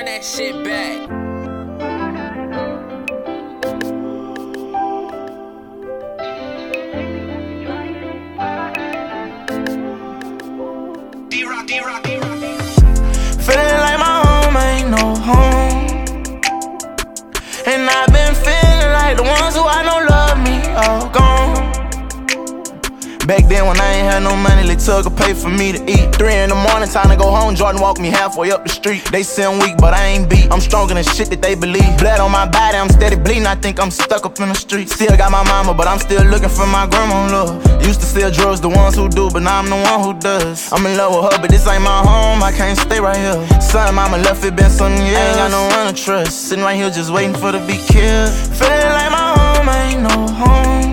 that shit back. Feeling like my home ain't no home. And I've been feeling like the ones who I know love me all gone. Back then when I ain't had no money, they took a pay for me to eat. 3 in the morning, time to go home. Jordan walked me halfway up the street. They say I'm weak, but I ain't beat. I'm stronger than shit that they believe. Blood on my body, I'm steady bleeding. I think I'm stuck up in the street. Still got my mama, but I'm still looking for my grandma love. Used to sell drugs, the ones who do, but now I'm the one who does. I'm in love with her, but this ain't my home. I can't stay right here. Son, mama left, it been some years. Ain't got no one to trust. Sitting right here just waiting for to be killed. Feeling like my home ain't no home.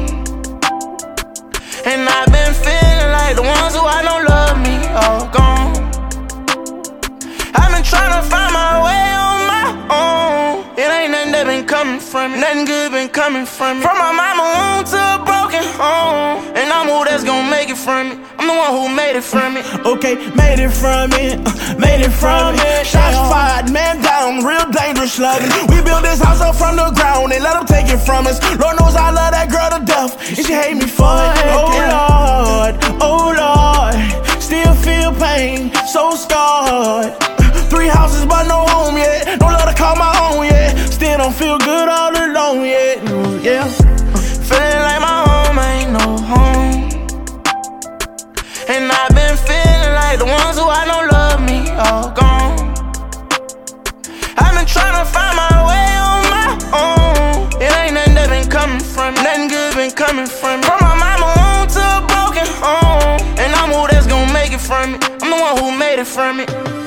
And I've been feeling like the ones who I know love me all gone. I've been trying to find my way on my own. It ain't nothing that been coming from me. Nothing good been coming from me. From my mama womb to a broken home. And I'm who that's gonna make it from me. I'm the one who made it from me. Okay, made it from me, made it from me. Shots fired, man down, real dangerous loving. We built this house up from the ground and let them take it from us. Lord knows I love that girl to death, and she hate me for it. Oh Lord, still feel pain, so scarred. 3 houses but no home yet, don't let her call my own yet. Still don't feel good all alone yet, yeah. Feeling like my home ain't no home. And I've been feeling like the ones who I know love me all gone. I've been trying to find my way on my own. It ain't nothing that been coming from me. Nothing good been coming from me. From my mama womb to a broken home. And I'm who that's gonna make it from me. I'm the one who made it from me.